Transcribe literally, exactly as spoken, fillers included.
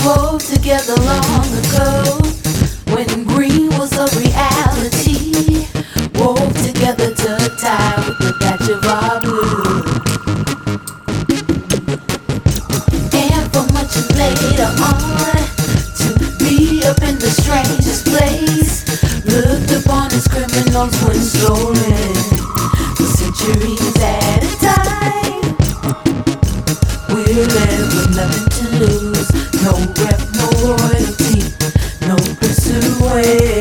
wove together long ago when green was a reality. Wove together to tie with the patch of our blue. And for much later on to be up in the strangest place, looked upon as criminals when stolen for centuries at a time. We're left with nothing to lose, no rep, no royalty, no pursuit.